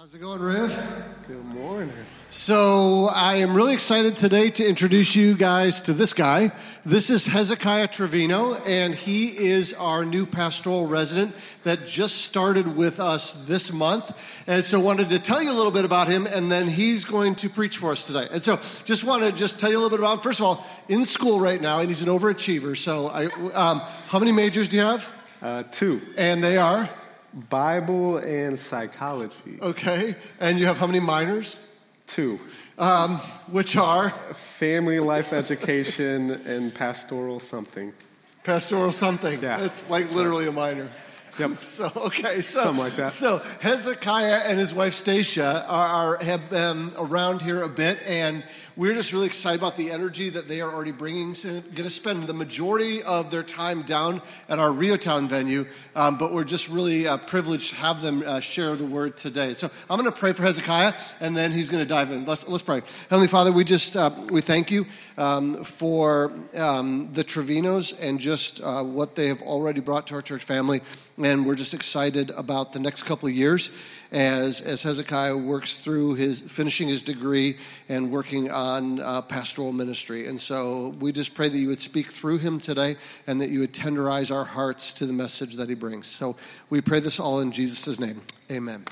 How's it going, Riv? Good morning. So I am really excited today to introduce you guys to this guy. This is Hezekiah Trevino, and he is our new pastoral resident that just started with us this month. And so wanted to tell you a little bit about him, and then he's going to preach for us today. And so just want to tell you a little bit about him. First of all, in school right now, and he's an overachiever. So how many majors do you have? 2. And they are? Bible and psychology. Okay. And you have how many minors? 2. Which are? Family life education and pastoral something. Pastoral something. Yeah. It's like literally a minor. Yep. Something like that. So Hezekiah and his wife Stacia have been around here a bit, and we're just really excited about the energy that they are already bringing. So going to spend the majority of their time down at our Riotown venue, but we're just really privileged to have them share the word today. So I'm going to pray for Hezekiah, and then he's going to dive in. Let's pray. Heavenly Father, we thank you for the Trevinos and just what they have already brought to our church family. And we're just excited about the next couple of years as Hezekiah works through finishing his degree and working on pastoral ministry. And so we just pray that you would speak through him today and that you would tenderize our hearts to the message that he brings. So we pray this all in Jesus' name. Amen.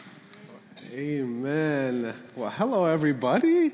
Amen. Well, hello, everybody.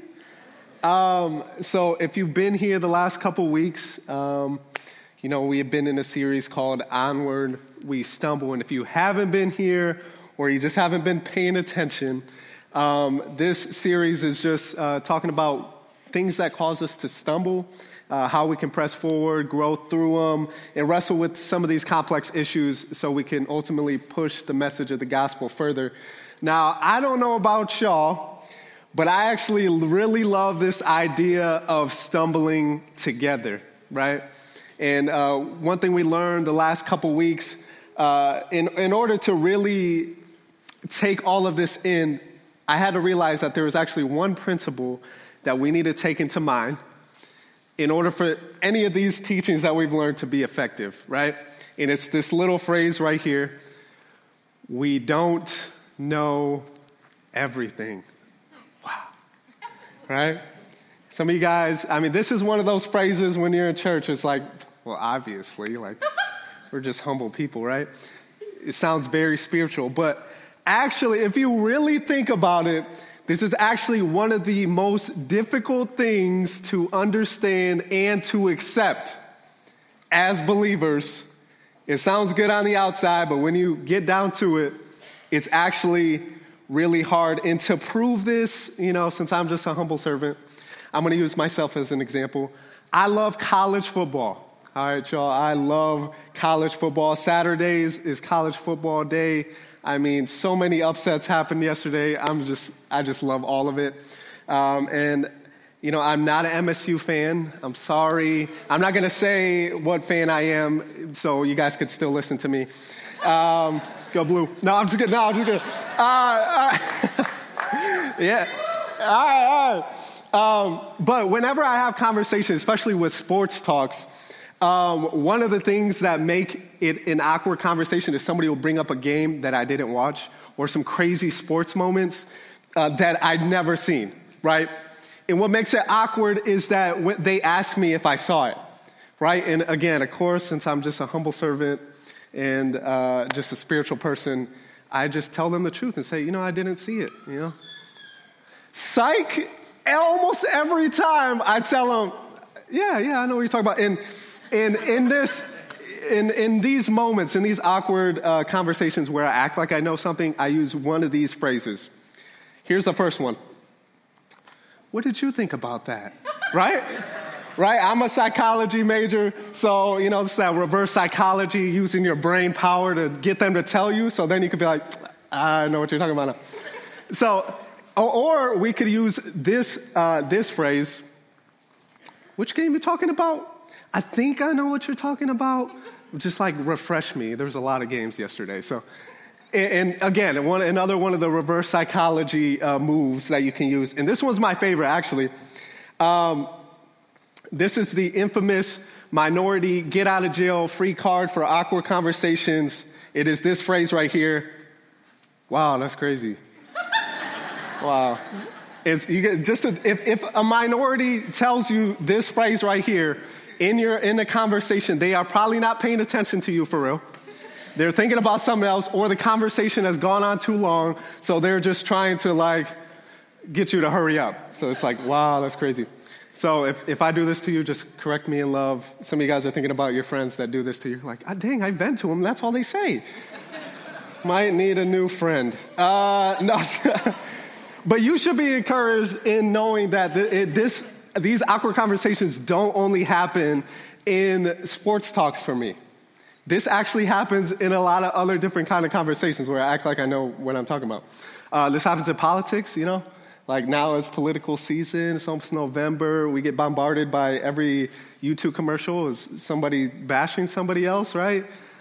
So if you've been here the last couple weeks, we have been in a series called Onward We Stumble. And if you haven't been here or you just haven't been paying attention, this series is just talking about things that cause us to stumble, how we can press forward, grow through them, and wrestle with some of these complex issues so we can ultimately push the message of the gospel further. Now, I don't know about y'all, but I actually really love this idea of stumbling together, right? And one thing we learned the last couple weeks, in order to really take all of this in, I had to realize that there was actually one principle that we need to take into mind in order for any of these teachings that we've learned to be effective, right? And it's this little phrase right here: we don't know everything. Wow. Right? Some of you guys, this is one of those phrases when you're in church, it's like, well, obviously, we're just humble people, right? It sounds very spiritual, but actually, if you really think about it, this is actually one of the most difficult things to understand and to accept as believers. It sounds good on the outside, but when you get down to it, it's actually really hard. And to prove this, since I'm just a humble servant, I'm going to use myself as an example. I love college football. All right, y'all, I love college football. Saturdays is college football day. So many upsets happened yesterday. I just love all of it. And I'm not an MSU fan. I'm sorry. I'm not going to say what fan I am, so you guys could still listen to me. Go Blue. No, I'm just kidding. Yeah. All right. But whenever I have conversations, especially with sports talks, one of the things that make it an awkward conversation is somebody will bring up a game that I didn't watch or some crazy sports moments that I'd never seen, right? And what makes it awkward is that when they ask me if I saw it, right? And again, of course, since I'm just a humble servant and just a spiritual person, I just tell them the truth and say, I didn't see it, Psych! Almost every time I tell them, yeah, I know what you're talking about. And in these moments, in these awkward conversations where I act like I know something, I use one of these phrases. Here's the first one. What did you think about that? Right? Right? I'm a psychology major, so, it's that reverse psychology, using your brain power to get them to tell you, so then you could be like, I know what you're talking about now. So, or we could use this phrase. Which game you talking about? I think I know what you're talking about. Just refresh me. There was a lot of games yesterday. So, and again, another one of the reverse psychology moves that you can use. And this one's my favorite, actually. This is the infamous minority get out of jail free card for awkward conversations. It is this phrase right here. Wow, that's crazy. Wow. If a minority tells you this phrase right here in the conversation, they are probably not paying attention to you for real. They're thinking about something else, or the conversation has gone on too long, so they're just trying to get you to hurry up. So it's like, wow, that's crazy. So if I do this to you, just correct me in love. Some of you guys are thinking about your friends that do this to you. Like, dang, I vent to them. That's all they say. Might need a new friend. No. But you should be encouraged in knowing that these awkward conversations don't only happen in sports talks for me. This actually happens in a lot of other different kind of conversations where I act like I know what I'm talking about. This happens in politics, Like now it's political season, it's almost November. We get bombarded by every YouTube commercial as somebody bashing somebody else, right?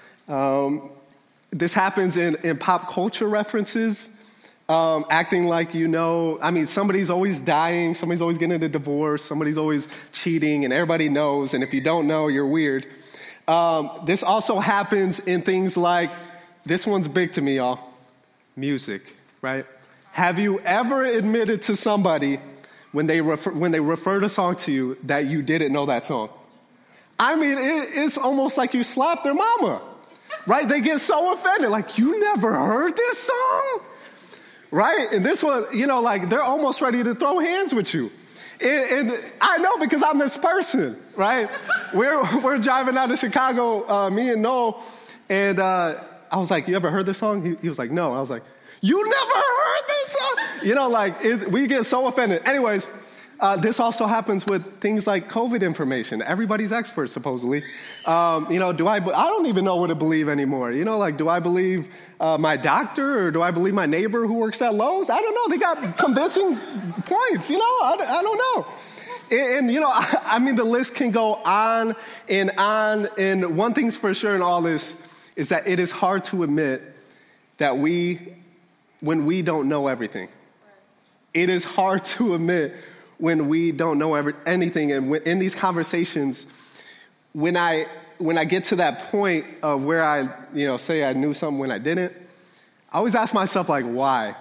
This happens in pop culture references. Acting like somebody's always dying, somebody's always getting a divorce, somebody's always cheating, and everybody knows, and if you don't know, you're weird. This also happens in things like, this one's big to me, y'all, music, right? Have you ever admitted to somebody when they referred a song to you that you didn't know that song? It's almost like you slapped their mama, right? They get so offended, like, you never heard this song? Right? And this one, they're almost ready to throw hands with you. And I know because I'm this person, right? We're driving out of Chicago, me and Noel, and I was like, you ever heard this song? He was like, no. I was like, you never heard this song? We get so offended. Anyways, this also happens with things like COVID information. Everybody's expert, supposedly. I don't even know what to believe anymore. Do I believe my doctor or do I believe my neighbor who works at Lowe's? I don't know. They got convincing points, I don't know. And the list can go on and on. And one thing's for sure in all this is that it is hard to admit that when we don't know everything. It is hard to admit when we don't know anything. And in these conversations, when I get to that point of where I, say I knew something when I didn't, I always ask myself, why?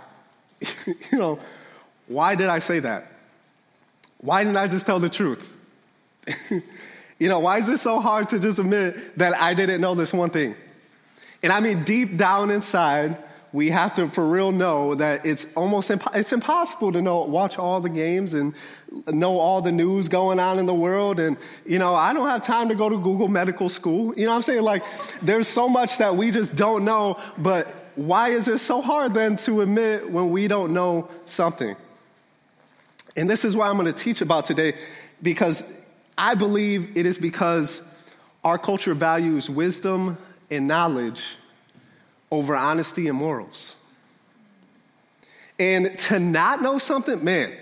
Why did I say that? Why didn't I just tell the truth? Why is it so hard to just admit that I didn't know this one thing? And deep down inside, we have to for real know that it's impossible to watch all the games and know all the news going on in the world. And, I don't have time to go to Google Medical School. You know what I'm saying? There's so much that we just don't know. But why is it so hard then to admit when we don't know something? And this is what I'm going to teach about today, because I believe it is because our culture values wisdom and knowledge over honesty and morals. And to not know something,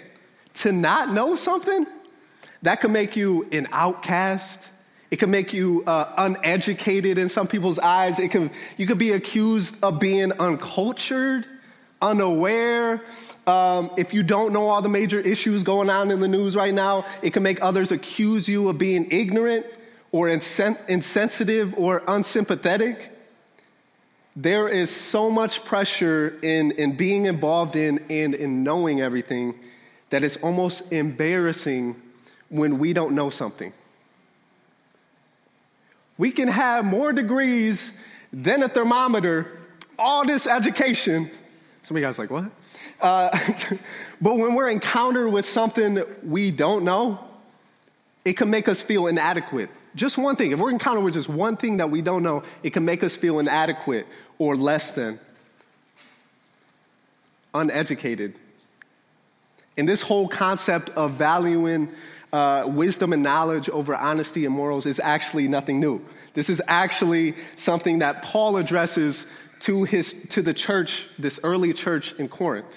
that can make you an outcast. It can make you uneducated in some people's eyes. You could be accused of being uncultured, unaware. If you don't know all the major issues going on in the news right now, it can make others accuse you of being ignorant or insensitive or unsympathetic. There is so much pressure in being involved in and in knowing everything that it's almost embarrassing when we don't know something. We can have more degrees than a thermometer, all this education. Some of you guys are like, what? But when we're encountered with something we don't know, it can make us feel inadequate. Just one thing. If we're encountered with just one thing that we don't know, it can make us feel inadequate or less than, uneducated. And this whole concept of valuing wisdom and knowledge over honesty and morals is actually nothing new. This is actually something that Paul addresses to the church, this early church in Corinth.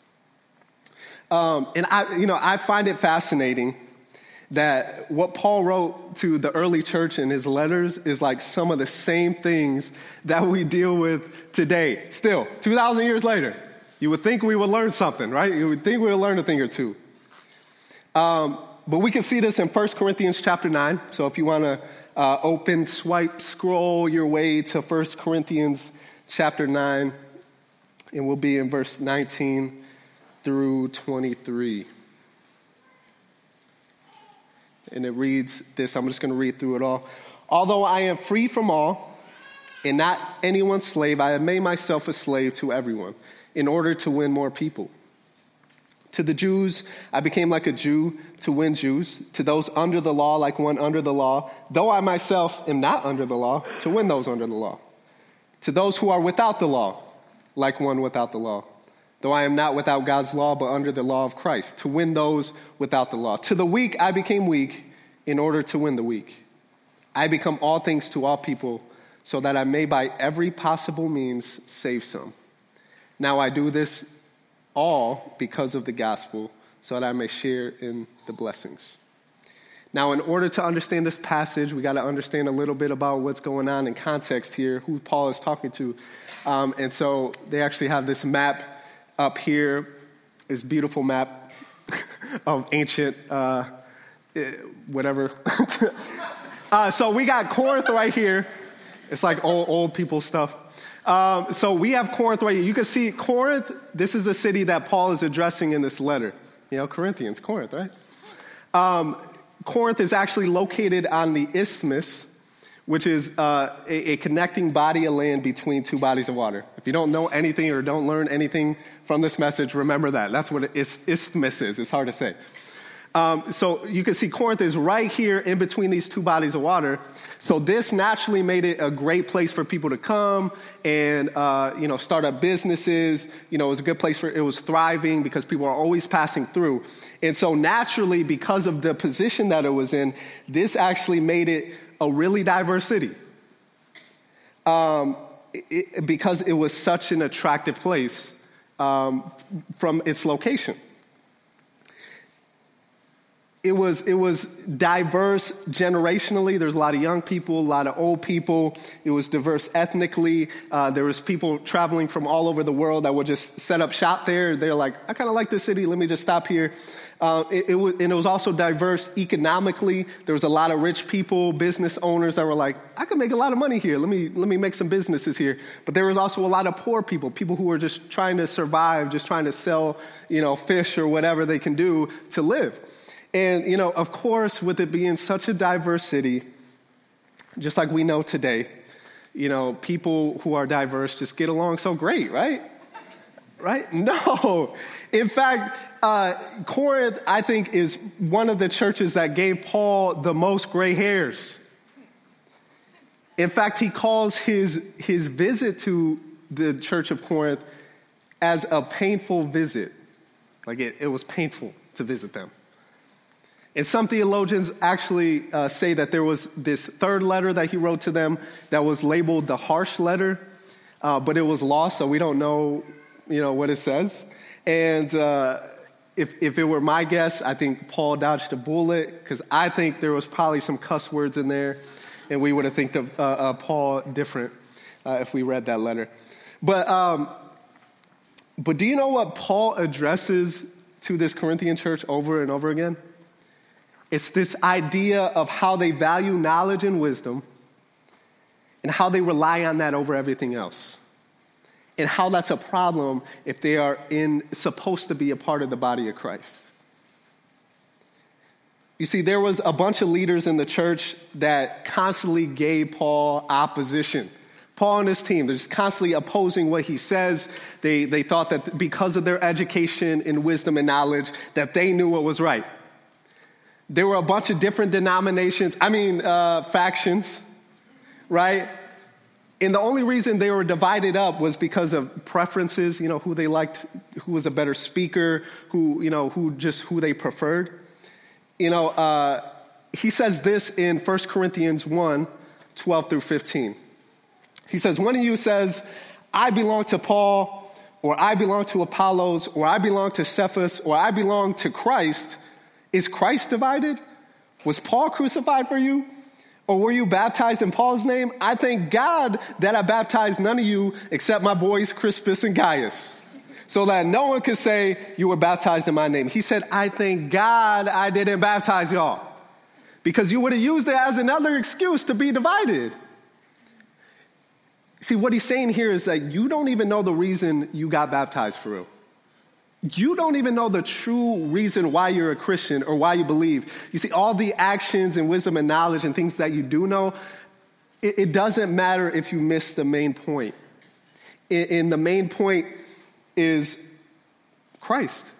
And I find it fascinating that what Paul wrote to the early church in his letters is like some of the same things that we deal with today. Still, 2,000 years later, you would think we would learn something, right? You would think we would learn a thing or two. But we can see this in 1 Corinthians chapter 9. So if you want to scroll your way to 1 Corinthians chapter 9, and we'll be in verse 19 through 23. And it reads this. I'm just going to read through it all. Although I am free from all and not anyone's slave, I have made myself a slave to everyone in order to win more people. To the Jews, I became like a Jew to win Jews. To those under the law, like one under the law, though I myself am not under the law, to win those under the law. To those who are without the law, like one without the law, though I am not without God's law, but under the law of Christ, to win those without the law. To the weak, I became weak in order to win the weak. I become all things to all people, so that I may by every possible means save some. Now I do this all because of the gospel, so that I may share in the blessings. Now, in order to understand this passage, we got to understand a little bit about what's going on in context here, who Paul is talking to. And so they actually have this map up here, this beautiful map of ancient whatever. So we got Corinth right here. It's like old people stuff. So we have Corinth right here. You can see Corinth, this is the city that Paul is addressing in this letter. You know, Corinthians, Corinth, right? Corinth is actually located on the isthmus, which is a connecting body of land between two bodies of water. If you don't know anything or don't learn anything from this message, remember that. That's what isthmus is. It's hard to say. So you can see Corinth is right here in between these two bodies of water. So this naturally made it a great place for people to come and, start up businesses. You know, it was a good place it was thriving because people are always passing through. And so naturally, because of the position that it was in, this actually made it a really diverse city. Because it was such an attractive place from its location. It was diverse generationally. There's a lot of young people, a lot of old people. It was diverse ethnically. There was people traveling from all over the world that would just set up shop there. They're like, I kind of like this city. Let me just stop here. It was also diverse economically. There was a lot of rich people, business owners that were like, I could make a lot of money here. Let me make some businesses here. But there was also a lot of poor people who were just trying to survive, just trying to sell, fish or whatever they can do to live. And, of course, with it being such a diverse city, just like we know today, people who are diverse just get along so great, right? Right? No. In fact, Corinth, I think, is one of the churches that gave Paul the most gray hairs. In fact, he calls his visit to the church of Corinth as a painful visit. Like it was painful to visit them. And some theologians actually say that there was this third letter that he wrote to them that was labeled the harsh letter, but it was lost, so we don't know, what it says. And if it were my guess, I think Paul dodged a bullet, because I think there was probably some cuss words in there, and we would have think of Paul different if we read that letter. But do you know what Paul addresses to this Corinthian church over and over again? It's this idea of how they value knowledge and wisdom and how they rely on that over everything else. And how that's a problem if they are supposed to be a part of the body of Christ. You see, there was a bunch of leaders in the church that constantly gave Paul opposition. Paul and his team, they're just constantly opposing what he says. They thought that because of their education and wisdom and knowledge, that they knew what was right. There were a bunch of different denominations, factions, right? And the only reason they were divided up was because of preferences, who they liked, who was a better speaker, who they preferred. He says this in 1 Corinthians 1, 12 through 15. He says, one of you says, I belong to Paul, or I belong to Apollos, or I belong to Cephas, or I belong to Christ. Is Christ divided? Was Paul crucified for you? Or were you baptized in Paul's name? I thank God that I baptized none of you except my boys Crispus and Gaius, so that no one could say you were baptized in my name. He said, I thank God I didn't baptize y'all, because you would have used it as another excuse to be divided. See, what he's saying here is that you don't even know the reason you got baptized for real. you don't even know the true reason why you're a Christian or why you believe. You see, all the actions and wisdom and knowledge and things that you do know, it doesn't matter if you miss the main point. And the main point is Christ.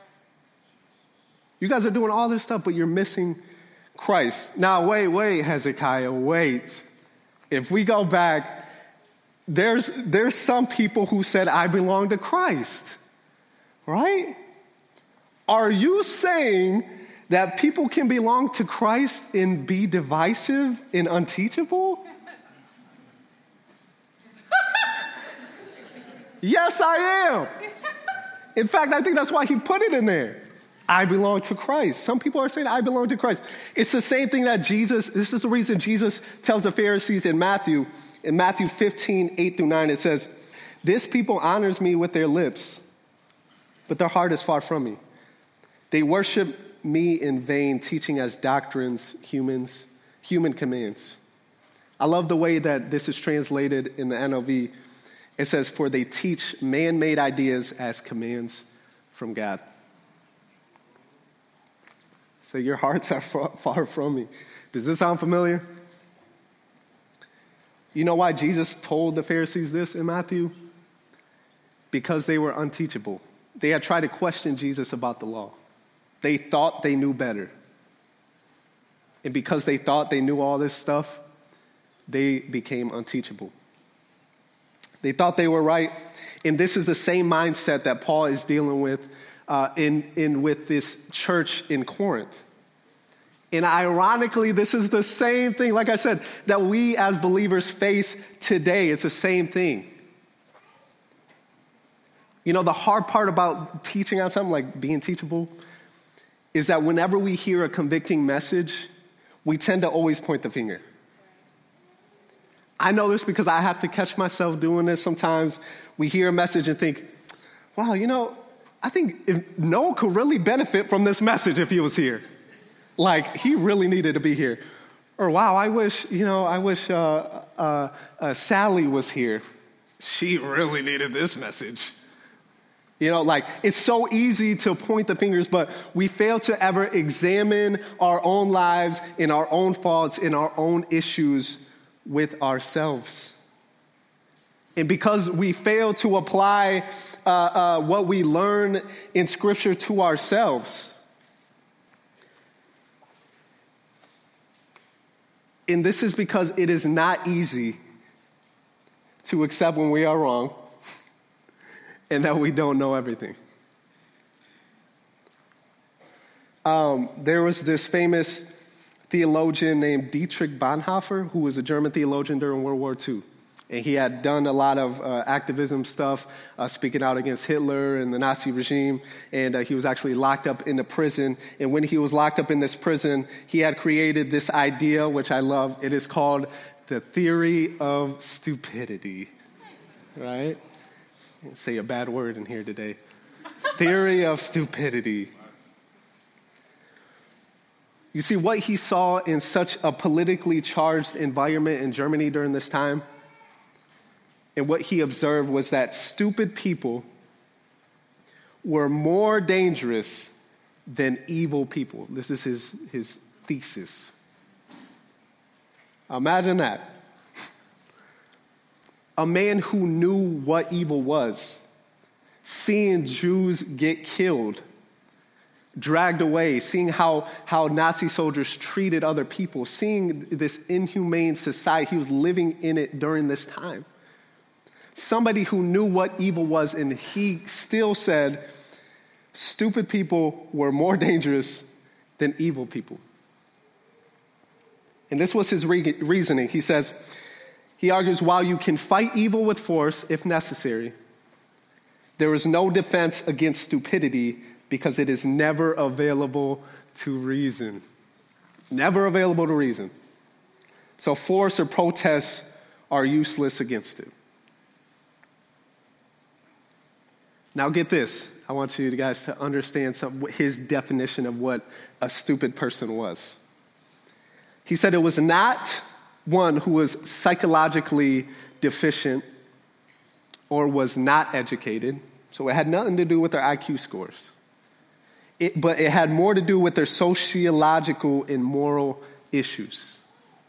You guys are doing all this stuff, but you're missing Christ. Now, wait, Hezekiah, wait. If we go back, there's some people who said, I belong to Christ. Right? Are you saying that people can belong to Christ and be divisive and unteachable? Yes, I am. In fact, I think that's why he put it in there. I belong to Christ. Some people are saying, I belong to Christ. It's the same thing that this is the reason Jesus tells the Pharisees in Matthew 15, 8-9, it says, this people honors me with their lips, but their heart is far from me. They worship me in vain, teaching as doctrines human commands. I love the way that this is translated in the NLV. It says, for they teach man-made ideas as commands from God. So your hearts are far from me. Does this sound familiar? You know why Jesus told the Pharisees this in Matthew? Because they were unteachable. They had tried to question Jesus about the law. They thought they knew better. And because they thought they knew all this stuff, they became unteachable. They thought they were right. And this is the same mindset that Paul is dealing with with this church in Corinth. And ironically, this is the same thing, like I said, that we as believers face today. It's the same thing. You know, the hard part about teaching on something like being teachable is that whenever we hear a convicting message, we tend to always point the finger. I know this because I have to catch myself doing this. Sometimes we hear a message and think, wow, you know, I think if Noah could really benefit from this message if he was here. Like, he really needed to be here. Or, wow, I wish Sally was here. She really needed this message. You know, like, it's so easy to point the fingers, but we fail to ever examine our own lives and our own faults and our own issues with ourselves. And because we fail to apply what we learn in Scripture to ourselves. And this is because it is not easy to accept when we are wrong and that we don't know everything. There was this famous theologian named Dietrich Bonhoeffer, who was a German theologian during World War II. And he had done a lot of activism stuff, speaking out against Hitler and the Nazi regime. And he was actually locked up in a prison. And when he was locked up in this prison, he had created this idea, which I love. It is called the theory of stupidity. Right? Say a bad word in here today. Theory of stupidity. You see, what he saw in such a politically charged environment in Germany during this time, and what he observed was that stupid people were more dangerous than evil people. This is his thesis. Imagine that. A man who knew what evil was, seeing Jews get killed, dragged away, seeing how Nazi soldiers treated other people, seeing this inhumane society. He was living in it during this time. Somebody who knew what evil was, and he still said stupid people were more dangerous than evil people. And this was his reasoning. He argues, while you can fight evil with force if necessary, there is no defense against stupidity because it is never available to reason. Never available to reason. So force or protests are useless against it. Now get this. I want you guys to understand his definition of what a stupid person was. He said it was not one who was psychologically deficient or was not educated. So it had nothing to do with their IQ scores. But it had more to do with their sociological and moral issues.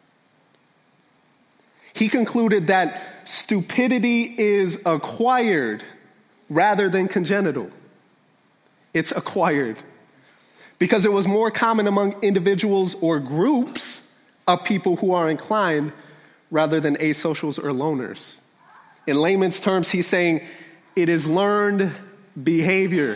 He concluded that stupidity is acquired rather than congenital. It's acquired. Because it was more common among individuals or groups of people who are inclined rather than asocials or loners. In layman's terms, he's saying it is learned behavior.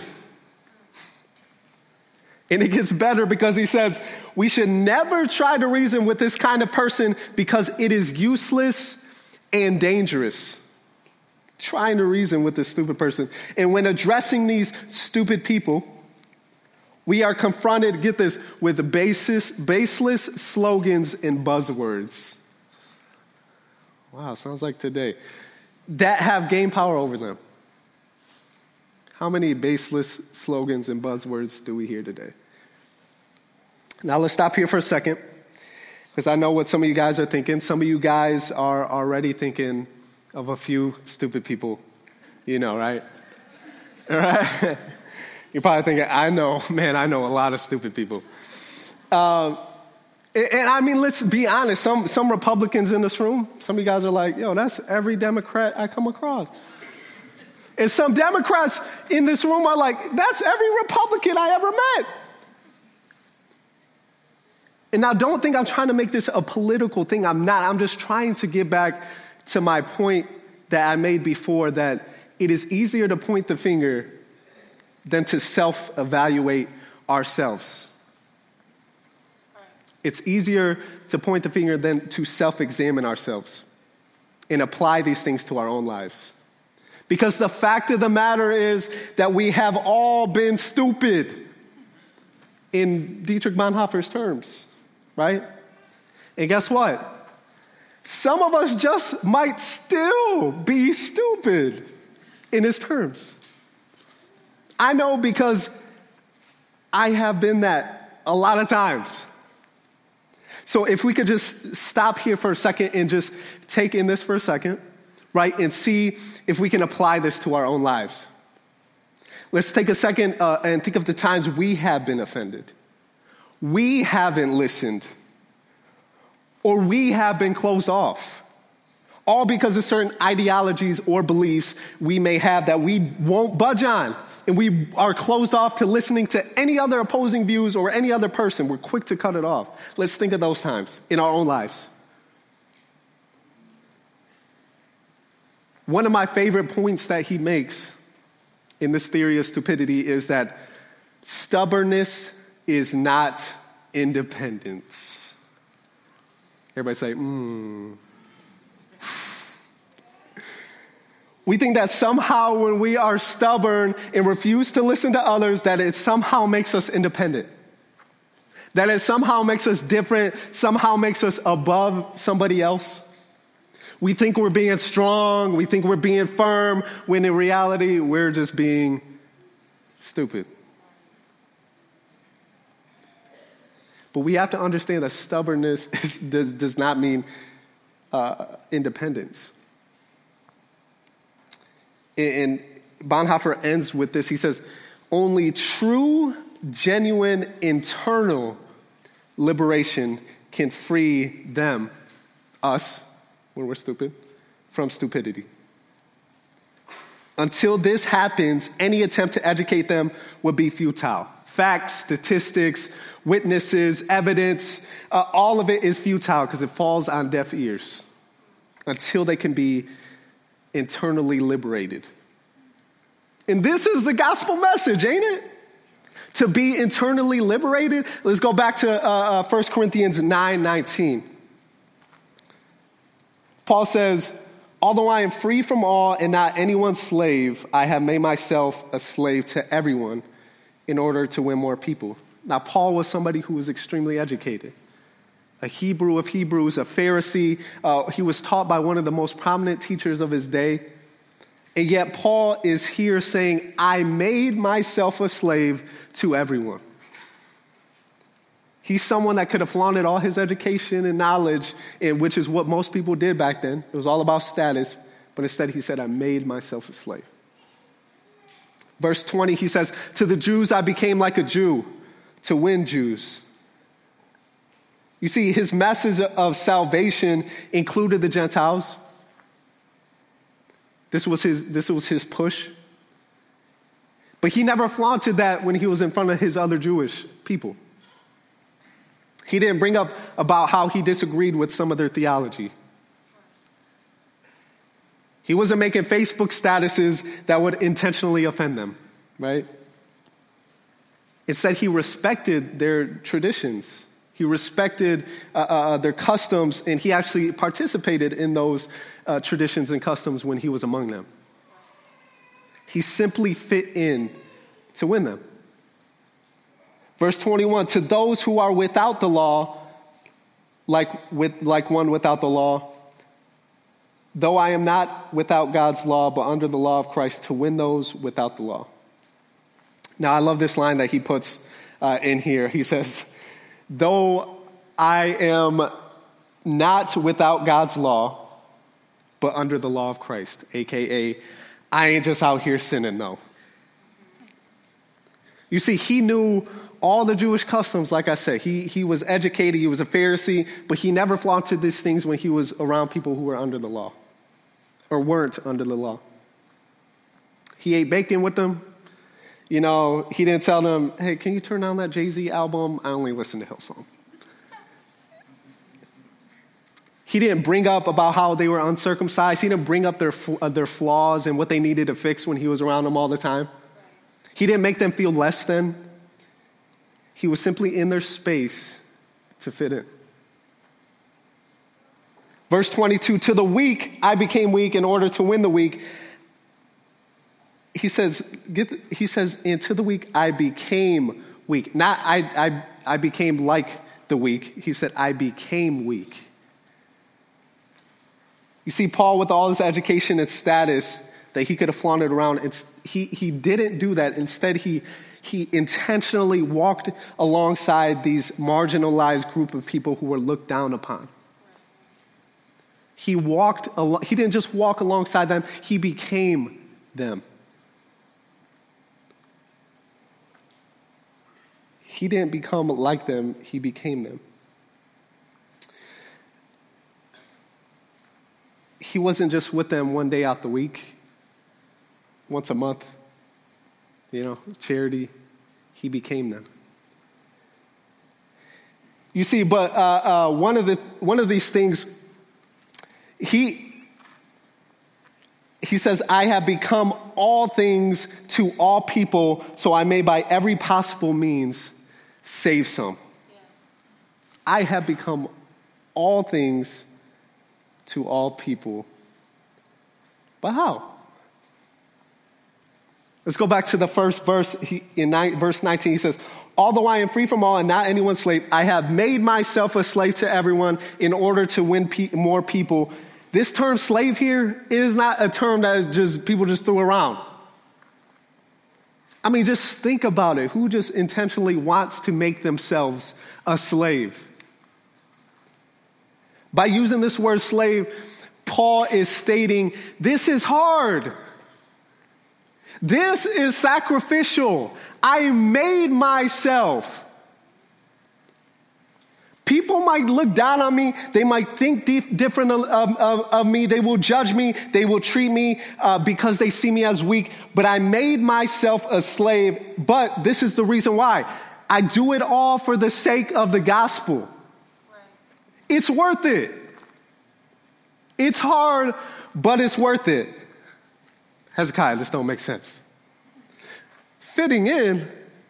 And it gets better because he says we should never try to reason with this kind of person because it is useless and dangerous. Trying to reason with this stupid person. And when addressing these stupid people, we are confronted, get this, with baseless slogans and buzzwords. Wow, sounds like today. That have gained power over them. How many baseless slogans and buzzwords do we hear today? Now let's stop here for a second, because I know what some of you guys are thinking. Some of you guys are already thinking of a few stupid people, you know, right? Right? You're probably thinking, I know a lot of stupid people. And I mean, let's be honest, some Republicans in this room, some of you guys are like, yo, that's every Democrat I come across. And some Democrats in this room are like, that's every Republican I ever met. And now don't think I'm trying to make this a political thing. I'm not. I'm just trying to get back to my point that I made before, that it is easier to point the finger than to self-evaluate ourselves. It's easier to point the finger than to self-examine ourselves and apply these things to our own lives. Because the fact of the matter is that we have all been stupid, in Dietrich Bonhoeffer's terms, right? And guess what? Some of us just might still be stupid in his terms. I know because I have been that a lot of times. So if we could just stop here for a second and just take in this for a second, right, and see if we can apply this to our own lives. Let's take a second and think of the times we have been offended. We haven't listened, or we have been closed off. All because of certain ideologies or beliefs we may have that we won't budge on. And we are closed off to listening to any other opposing views or any other person. We're quick to cut it off. Let's think of those times in our own lives. One of my favorite points that he makes in this theory of stupidity is that stubbornness is not independence. Everybody say, We think that somehow when we are stubborn and refuse to listen to others, that it somehow makes us independent. That it somehow makes us different, somehow makes us above somebody else. We think we're being strong, we think we're being firm, when in reality, we're just being stupid. But we have to understand that stubbornness does not mean independence. And Bonhoeffer ends with this. He says, only true, genuine, internal liberation can free them, us, when we're stupid, from stupidity. Until this happens, any attempt to educate them would be futile. Facts, statistics, witnesses, evidence, all of it is futile because it falls on deaf ears until they can be internally liberated. And this is the gospel message, ain't it? To be internally liberated. Let's go back to 1 Corinthians 9:19. Paul says, although I am free from all and not anyone's slave, I have made myself a slave to everyone in order to win more people. Now, Paul was somebody who was extremely educated. A Hebrew of Hebrews, a Pharisee. He was taught by one of the most prominent teachers of his day. And yet Paul is here saying, I made myself a slave to everyone. He's someone that could have flaunted all his education and knowledge, and which is what most people did back then. It was all about status. But instead he said, I made myself a slave. Verse 20, he says, to the Jews I became like a Jew to win Jews. You see, his message of salvation included the Gentiles. This was his push. But he never flaunted that when he was in front of his other Jewish people. He didn't bring up about how he disagreed with some of their theology. He wasn't making Facebook statuses that would intentionally offend them, right? Instead, he respected their traditions. He respected their customs, and he actually participated in those traditions and customs when he was among them. He simply fit in to win them. Verse 21, to those who are without the law, like one without the law, though I am not without God's law, but under the law of Christ, to win those without the law. Now, I love this line that he puts in here. He says, though I am not without God's law, but under the law of Christ, a.k.a. I ain't just out here sinning, though. You see, he knew all the Jewish customs, like I said. He was educated, he was a Pharisee, but he never flaunted these things when he was around people who were under the law or weren't under the law. He ate bacon with them. You know, he didn't tell them, hey, can you turn down that Jay-Z album? I only listen to Hillsong. He didn't bring up about how they were uncircumcised. He didn't bring up their flaws and what they needed to fix when he was around them all the time. He didn't make them feel less than. He was simply in their space to fit in. Verse 22, to the weak, I became weak in order to win the weak. He says, and to the weak, I became weak. Not I became like the weak. He said, I became weak. You see, Paul, with all his education and status that he could have flaunted around, he didn't do that. Instead, he intentionally walked alongside these marginalized group of people who were looked down upon. He didn't just walk alongside them, he became them. He didn't become like them, he became them. He wasn't just with them one day out the week, once a month, charity. He became them. You see, but one of these things, he says, I have become all things to all people, so I may by every possible means save some. Yeah. I have become all things to all people. But how? Let's go back to the first verse. Verse 19, he says, although I am free from all and not anyone's slave, I have made myself a slave to everyone in order to win more people. This term slave here is not a term that people just threw around. I mean, just think about it. Who just intentionally wants to make themselves a slave? By using this word slave, Paul is stating, this is hard. This is sacrificial. I made myself. People might look down on me. They might think different of me. They will judge me. They will treat me because they see me as weak. But I made myself a slave. But this is the reason why. I do it all for the sake of the gospel. Right. It's worth it. It's hard, but it's worth it. Hezekiah, this don't make sense. Fitting in,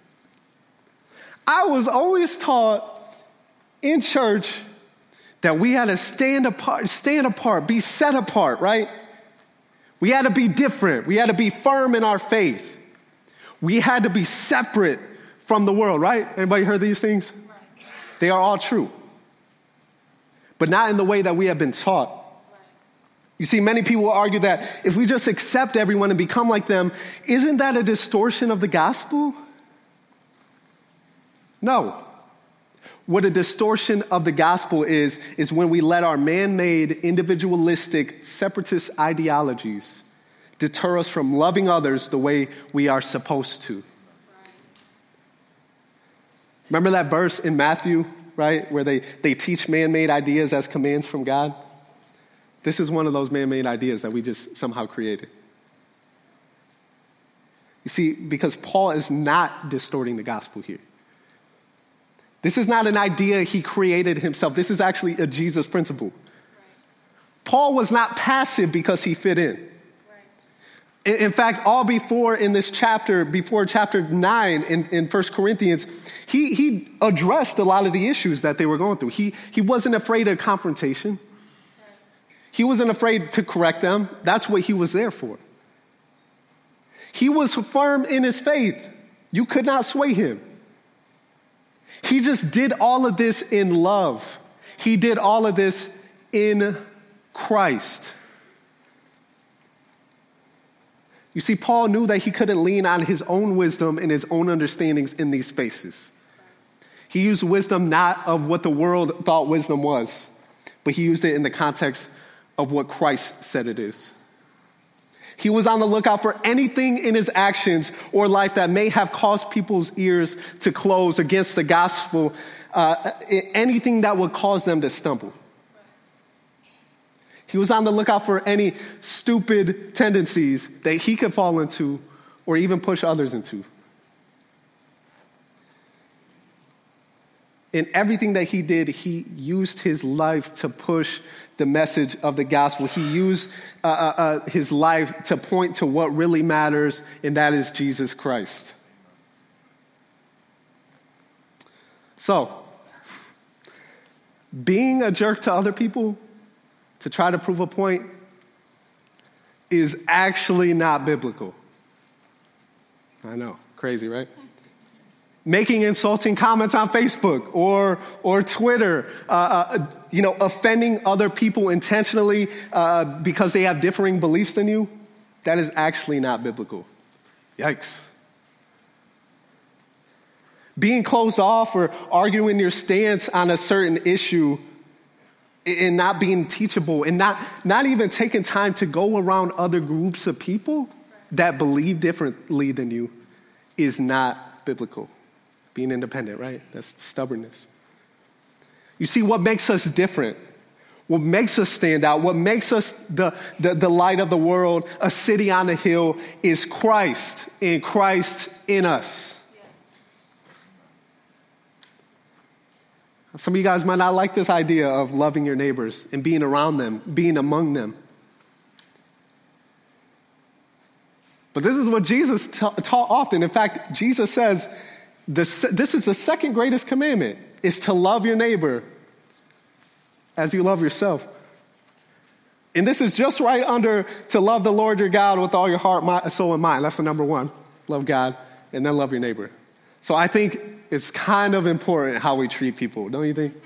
I was always taught in church that we had to stand apart, be set apart, right? We had to be different. We had to be firm in our faith. We had to be separate from the world, right? Anybody heard these things? They are all true. But not in the way that we have been taught. You see, many people argue that if we just accept everyone and become like them, isn't that a distortion of the gospel? No. What a distortion of the gospel is when we let our man-made, individualistic, separatist ideologies deter us from loving others the way we are supposed to. Remember that verse in Matthew, right, where they teach man-made ideas as commands from God? This is one of those man-made ideas that we just somehow created. You see, because Paul is not distorting the gospel here. This is not an idea he created himself. This is actually a Jesus principle. Right. Paul was not passive because he fit in. Right. In fact, all before in this chapter, before chapter 9 in 1 Corinthians, he addressed a lot of the issues that they were going through. He wasn't afraid of confrontation. Right. He wasn't afraid to correct them. That's what he was there for. He was firm in his faith. You could not sway him. He just did all of this in love. He did all of this in Christ. You see, Paul knew that he couldn't lean on his own wisdom and his own understandings in these spaces. He used wisdom not of what the world thought wisdom was, but he used it in the context of what Christ said it is. He was on the lookout for anything in his actions or life that may have caused people's ears to close against the gospel, anything that would cause them to stumble. He was on the lookout for any stupid tendencies that he could fall into or even push others into. In everything that he did, he used his life to push the message of the gospel. He used his life to point to what really matters, and that is Jesus Christ. So, being a jerk to other people to try to prove a point is actually not biblical. I know, crazy, right? Making insulting comments on Facebook or Twitter, offending other people intentionally because they have differing beliefs than you, that is actually not biblical. Yikes. Being closed off or arguing your stance on a certain issue and not being teachable and not even taking time to go around other groups of people that believe differently than you is not biblical. Being independent, right? That's stubbornness. You see, what makes us different, what makes us stand out, what makes us the light of the world, a city on a hill, is Christ and Christ in us. Some of you guys might not like this idea of loving your neighbors and being around them, being among them. But this is what Jesus taught often. In fact, Jesus says, this is the second greatest commandment, is to love your neighbor as you love yourself. And this is just right under to love the Lord your God with all your heart, soul, and mind. That's the number one. Love God, and then love your neighbor. So I think it's kind of important how we treat people, don't you think?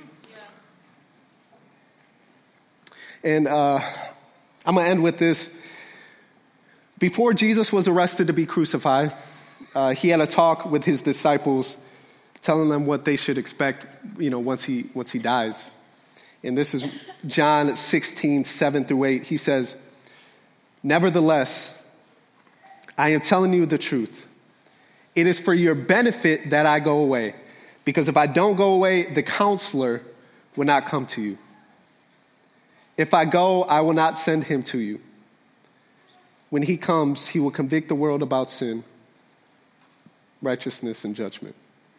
Yeah. And I'm going to end with this. Before Jesus was arrested to be crucified, he had a talk with his disciples, telling them what they should expect, once he dies. And this is John 16:7-8. He says, "Nevertheless, I am telling you the truth. It is for your benefit that I go away, because if I don't go away, the counselor will not come to you. If I go, I will not send him to you. When he comes, he will convict the world about sin, righteousness, and judgment."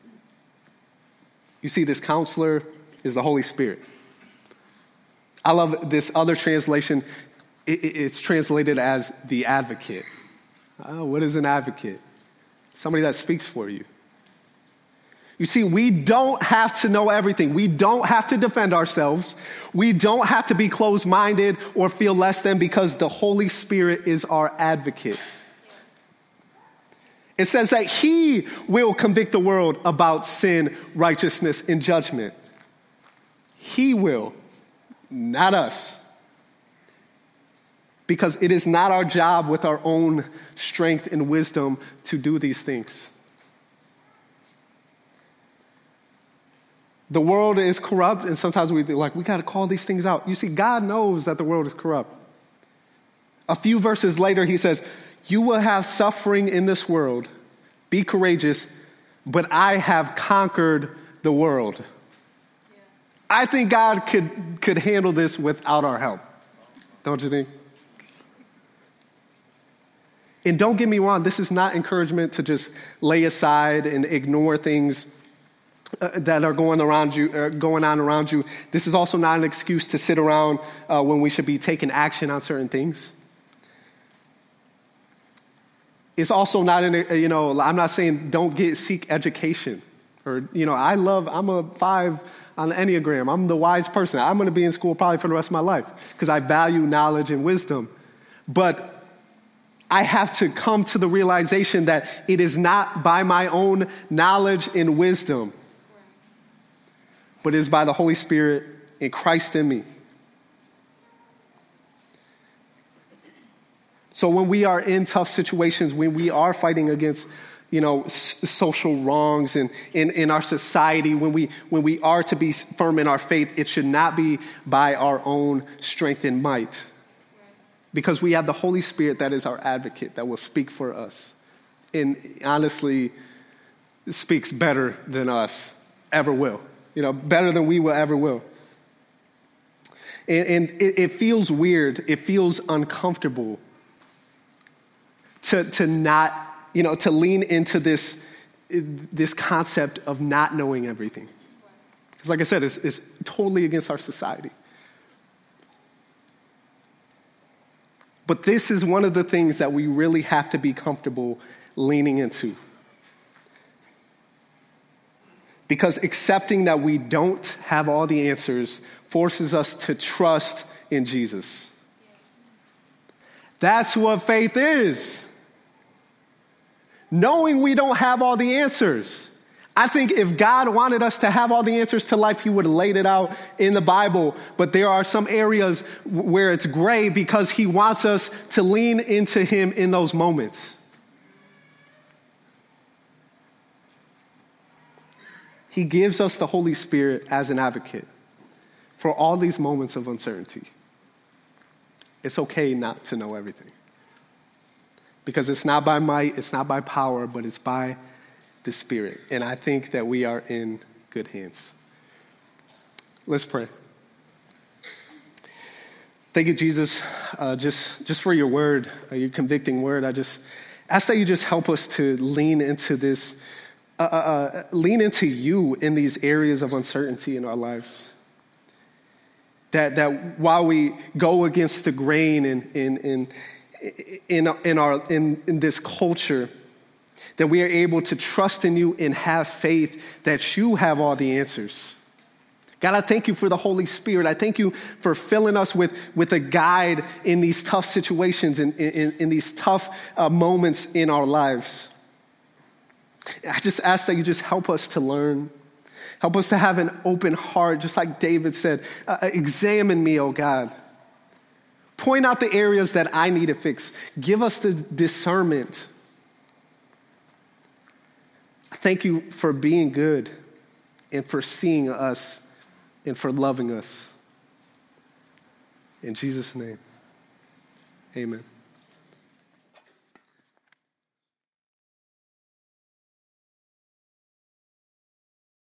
You see, this counselor is the Holy Spirit. I love this other translation. It's translated as the advocate. Oh, what is an advocate? Somebody that speaks for you. You see, we don't have to know everything. We don't have to defend ourselves. We don't have to be closed-minded or feel less than, because the Holy Spirit is our advocate. It says that he will convict the world about sin, righteousness, and judgment. He will, not us. Because it is not our job with our own strength and wisdom to do these things. The world is corrupt, and sometimes we got to call these things out. You see, God knows that the world is corrupt. A few verses later, he says, you will have suffering in this world. Be courageous, but I have conquered the world. Yeah. I think God could handle this without our help. Don't you think? And don't get me wrong, this is not encouragement to just lay aside and ignore things that are going on around you. This is also not an excuse to sit around when we should be taking action on certain things. It's also not, I'm not saying don't seek education. Or, I'm a 5 on the Enneagram. I'm the wise person. I'm going to be in school probably for the rest of my life because I value knowledge and wisdom. But I have to come to the realization that it is not by my own knowledge and wisdom, but it is by the Holy Spirit and Christ in me. So when we are in tough situations, when we are fighting against, social wrongs in our society, when we are to be firm in our faith, it should not be by our own strength and might. Because we have the Holy Spirit that is our advocate, that will speak for us. And honestly, speaks better than us ever will. Better than we will ever will. And it feels weird. It feels uncomfortable to not, to lean into this concept of not knowing everything. Because like I said, it's totally against our society. But this is one of the things that we really have to be comfortable leaning into. Because accepting that we don't have all the answers forces us to trust in Jesus. That's what faith is. Knowing we don't have all the answers. I think if God wanted us to have all the answers to life, he would have laid it out in the Bible. But there are some areas where it's gray because he wants us to lean into him in those moments. He gives us the Holy Spirit as an advocate for all these moments of uncertainty. It's okay not to know everything. Because it's not by might, it's not by power, but it's by the Spirit. And I think that we are in good hands. Let's pray. Thank you, Jesus, just for your word, your convicting word. I just ask that you just help us to lean into this, lean into you in these areas of uncertainty in our lives. That while we go against the grain in this culture, that we are able to trust in you and have faith that you have all the answers. God, I thank you for the Holy Spirit. I thank you for filling us with a guide in these tough situations, in these tough moments in our lives. I just ask that you just help us to learn. Help us to have an open heart, just like David said. Examine me, oh God. Point out the areas that I need to fix. Give us the discernment. Thank you for being good and for seeing us and for loving us. In Jesus' name, amen.